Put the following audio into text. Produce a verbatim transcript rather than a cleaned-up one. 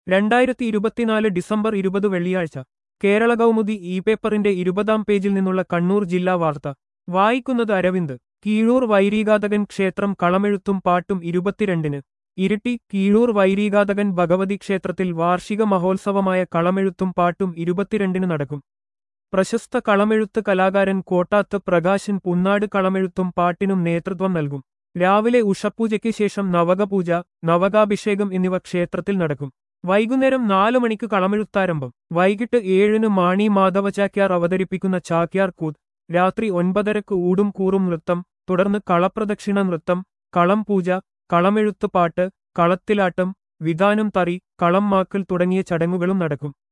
രണ്ടായിരത്തി ഇരുപത്തിനാല് ഡിസംബർ ഇരുപത് വെള്ളിയാഴ്ച കേരള കൗമുദി ഇ പേപ്പറിന്റെ ഇരുപതാം പേജിൽ നിന്നുള്ള കണ്ണൂർ ജില്ലാ വാർത്ത വായിക്കുന്നത് അരവിന്ദ്. കീഴൂർ വൈരീകാതകൻ ക്ഷേത്രം കളമെഴുത്തും പാട്ടും ഇരുപത്തിരണ്ടിന് ഇരിട്ടി. കീഴൂർ വൈരീകാതകൻ ഭഗവതി ക്ഷേത്രത്തിൽ വാർഷിക മഹോത്സവമായ കളമെഴുത്തും പാട്ടും ഇരുപത്തിരണ്ടിന് നടക്കും. പ്രശസ്ത കളമെഴുത്ത് കലാകാരൻ കോട്ടാത്ത് പ്രകാശൻ പുന്നാട് കളമെഴുത്തും പാട്ടിനും നേതൃത്വം നൽകും. രാവിലെ ഉഷപ്പൂജയ്ക്ക് ശേഷം നവകപൂജ, നവകാഭിഷേകം എന്നിവ ക്ഷേത്രത്തിൽ നടക്കും. വൈകുന്നേരം നാലു മണിക്ക് കളമെഴുത്താരംഭം. വൈകിട്ട് ഏഴിന് മാണി മാധവ ചാക്യാർ അവതരിപ്പിക്കുന്ന ചാക്യാർ കൂത്ത്. രാത്രി ഒൻപതരക്ക് ഊടും കൂറും നൃത്തം, തുടർന്ന് കളപ്രദക്ഷിണ നൃത്തം, കളം പൂജ, കളമെഴുത്ത് പാട്ട്, കളത്തിലാട്ടം, വിതാനം തറി, കളം മാക്കൽ തുടങ്ങിയ ചടങ്ങുകളും നടക്കും.